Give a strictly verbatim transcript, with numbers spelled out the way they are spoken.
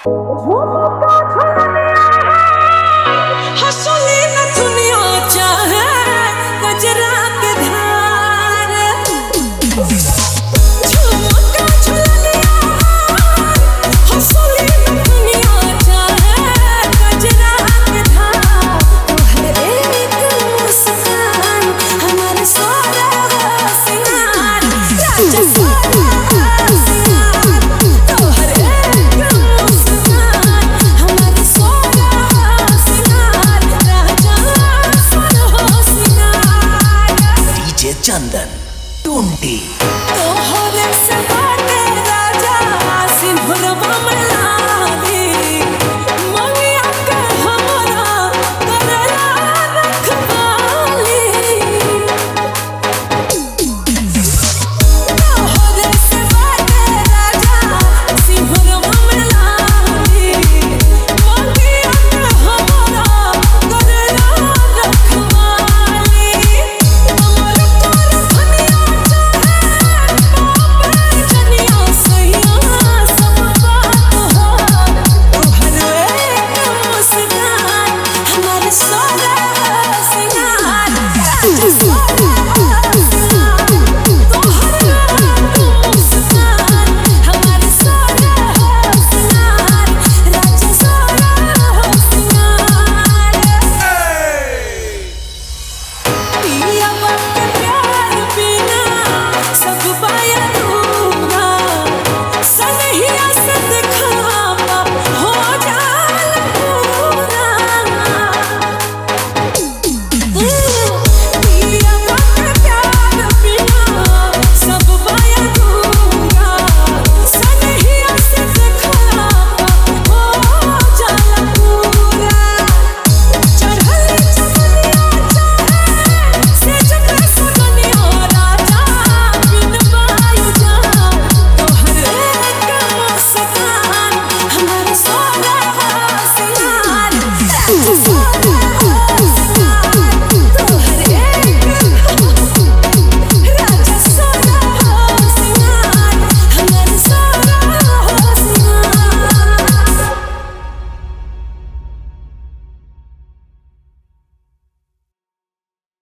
हंसोली न दुनिया चाहे गजरा के धार झुमका झुलनिया हंसोली न दुनिया चाहे गजरा के धार तोहर एक मुस्कान हमारे सारा सिंगार राजा सारा सिंगार तोहर एक मुस्कान हमारे सारा सिंगार राजा सारा सिंगार डीजे चंदन टूंटी तोहरे से बाटे राजा सिंहरवा में लागी मंगिया के हमरा करला रखवाली तोहरे से बाटे राजा सिंहरवा में लागी मंगिया के हमरा करला रखवाली हमर तोर दुनिया चाहे जनिया सैया सब बात तोहर तोहर एक मुस्कान हमारे सारा सिंगार राजा सारा सिंगार तोहर एक मुस्कान हमारे सारा सिंगार राजा सारा सिंगार पिया बाप प्यार बिना सब बाया दूंगा सनहिया से दिखा बाप हो जाला पूरा पिया बाप प्यार बिना सब बाया दूंगा सनहिया से दिखा बाप हो जाला पूरा चढ़ल चमनिया चाहे से जगह सुननिया राजा बिन बायु जान तोहर एक मुस्कान हमारे सारा सिंगार राजा सारा